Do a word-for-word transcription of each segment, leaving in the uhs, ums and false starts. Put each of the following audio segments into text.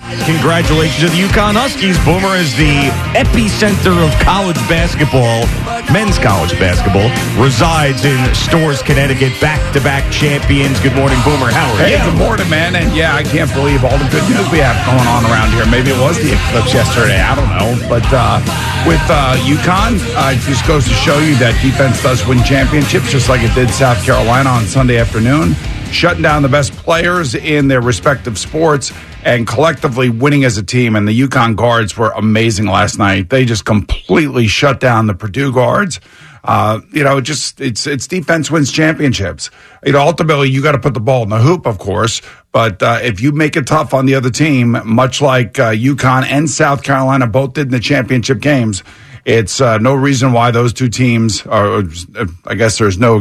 Congratulations to the UConn Huskies. Boomer is the epicenter of college basketball, men's college basketball, resides in Storrs, Connecticut, back-to-back champions. Good morning, Boomer. How are hey, you? Good morning, man. And yeah, I can't believe all the good news we have going on around here. Maybe it was the eclipse yesterday. I don't know. But uh, with uh, UConn, uh, it just goes to show you that defense does win championships, just like it did South Carolina on Sunday afternoon, shutting down the best players in their respective sports and collectively winning as a team. And the UConn guards were amazing last night. They just completely shut down the Purdue guards. Uh, you know, just it's it's defense wins championships. You know, ultimately, you got to put the ball in the hoop, of course. But uh, if you make it tough on the other team, much like uh, UConn and South Carolina both did in the championship games, it's uh, no reason why those two teams are. I guess there's no.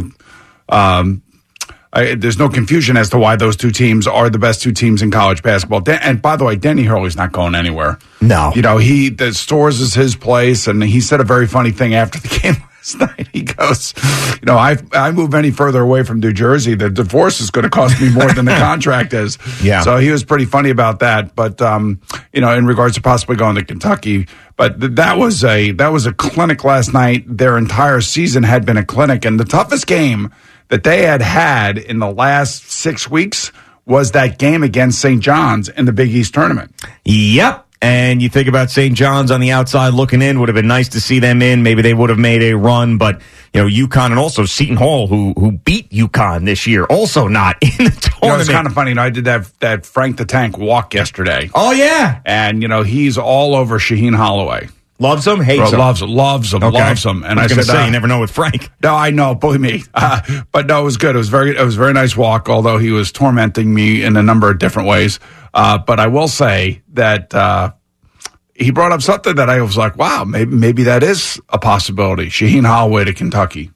Um, I, there's no confusion as to why those two teams are the best two teams in college basketball. Den- and by the way, Denny Hurley's not going anywhere. No. You know, he the Storrs is his place, and he said a very funny thing after the game last night. He goes, you know, I I move any further away from New Jersey, the divorce is going to cost me more than the contract is. Yeah. So he was pretty funny about that. But, um, you know, in regards to possibly going to Kentucky, but th- that was a that was a clinic last night. Their entire season had been a clinic, and the toughest game that they had had in the last six weeks was that game against Saint John's in the Big East tournament. Yep. And you think about Saint John's on the outside looking in. Would have been nice to see them in. Maybe they would have made a run. But, you know, UConn and also Seton Hall, who who beat UConn this year, also not in the tournament. You know, it's kind of funny. You know, I did that, that Frank the Tank walk yesterday. Oh, yeah. And, you know, he's all over Shaheen Holloway. Loves him, hates Bro, him. Loves him, loves him, Okay. loves him. And I was I, going to said, say, uh, you never know with Frank. No, I know, believe me. Uh, but no, it was good. It was very, it was a very nice walk, although he was tormenting me in a number of different ways. Uh, but I will say that uh, he brought up something that I was like, wow, maybe maybe that is a possibility. Shaheen Holloway to Kentucky.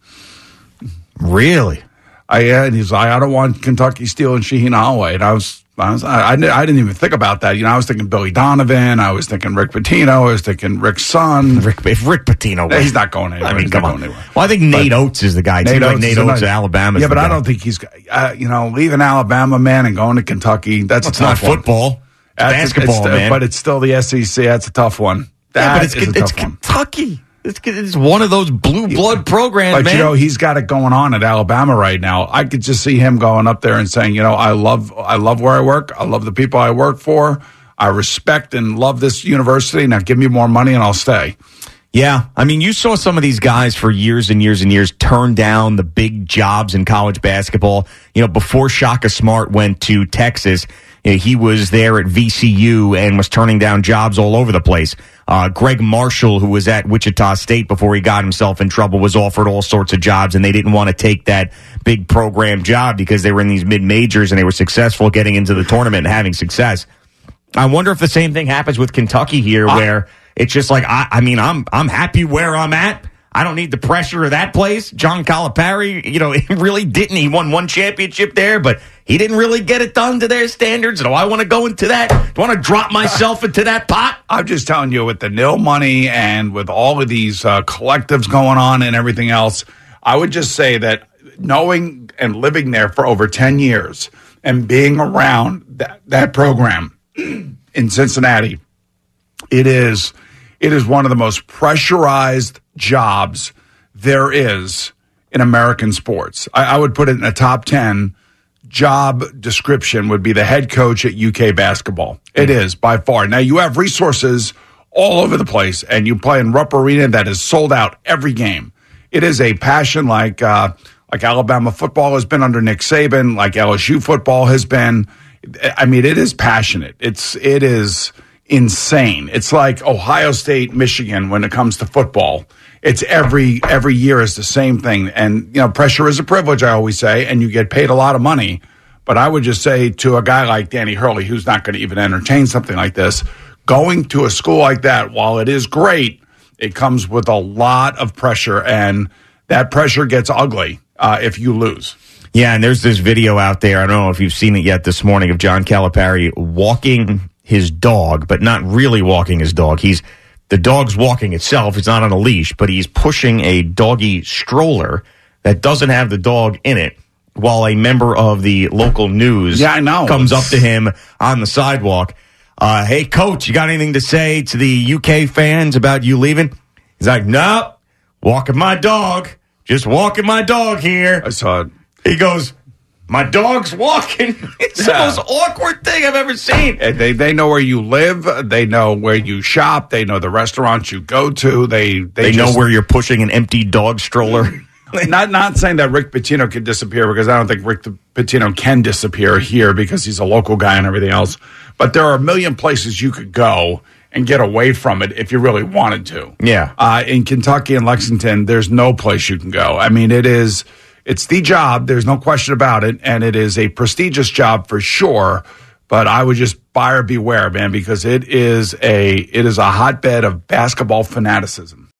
Really? I and he's like, I don't want Kentucky stealing Shaheen Holloway. And I was. I, was, I, I didn't even think about that. You know, I was thinking Billy Donovan. I was thinking Rick Pitino. I was thinking Rick's son. Rick, if Rick Pitino went, he's not going anywhere. I mean, he's come not on. going anywhere. Well, I think Nate but Oates is the guy. Nate Like Oates, Nate is Oates nice, of Alabama. Yeah, but the I guy. don't think he's, uh, you know, leaving Alabama, man, and going to Kentucky. That's It's a not tough one. football. It's That's- basketball, it's, man. But it's still the S E C. That's a tough one. That yeah, but it's, is a it's tough one. Kentucky. It's, it's one of those blue blood programs, But, man. you know, he's got it going on at Alabama right now. I could just see him going up there and saying, you know, I love I love where I work. I love the people I work for. I respect and love this university. Now give me more money and I'll stay. Yeah. I mean, you saw some of these guys for years and years and years turn down the big jobs in college basketball. You know, before Shaka Smart went to Texas, you know, he was there at V C U and was turning down jobs all over the place. Uh, Greg Marshall, who was at Wichita State before he got himself in trouble, was offered all sorts of jobs, and they didn't want to take that big program job because they were in these mid-majors and they were successful getting into the tournament and having success. I wonder if the same thing happens with Kentucky here, I, where it's just like, I, I mean, I'm I'm happy where I'm at. I don't need the pressure of that place. John Calipari, you know, he really didn't. He won one championship there, but he didn't really get it done to their standards. Do I want to go into that? Do I want to drop myself into that pot? I'm just telling you, with the nil money and with all of these uh, collectives going on and everything else, I would just say that knowing and living there for over ten years and being around that, that program in Cincinnati, it is it is one of the most pressurized jobs there is in American sports. I, I would put it in a top ten job description would be the head coach at U K basketball. It mm-hmm. is by far. Now you have resources all over the place, and you play in Rupp Arena that is sold out every game. It is a passion like uh, like Alabama football has been under Nick Saban, like L S U football has been. I mean, it is passionate. It's it is insane. It's like Ohio State, Michigan when it comes to football. It's every every year is the same thing. And, you know, pressure is a privilege, I always say, and you get paid a lot of money. But I would just say to a guy like Danny Hurley, who's not going to even entertain something like this, going to a school like that, while it is great, it comes with a lot of pressure, and that pressure gets ugly uh, if you lose. Yeah, and there's this video out there, I don't know if you've seen it yet this morning, of John Calipari walking his dog, but not really walking his dog. He's the dog's walking itself. It's not on a leash, but he's pushing a doggy stroller that doesn't have the dog in it, while a member of the local news yeah, I know. comes up to him on the sidewalk. uh, hey, coach, you got anything to say to the U K fans about you leaving? He's like, nope, walking my dog. Just walking my dog here. I saw it. He goes, my dog's walking. It's Yeah. the most awkward thing I've ever seen. And They they know where you live. They know where you shop. They know the restaurants you go to. They they, They just, know where you're pushing an empty dog stroller. Not not saying that Rick Pitino could disappear, because I don't think Rick Pitino can disappear here because he's a local guy and everything else. But there are a million places you could go and get away from it if you really wanted to. Yeah. Uh, in Kentucky and Lexington, there's no place you can go. I mean, it is it's the job. There's no question about it, and it is a prestigious job for sure. But I would just buyer beware, man, because it is a it is a hotbed of basketball fanaticism.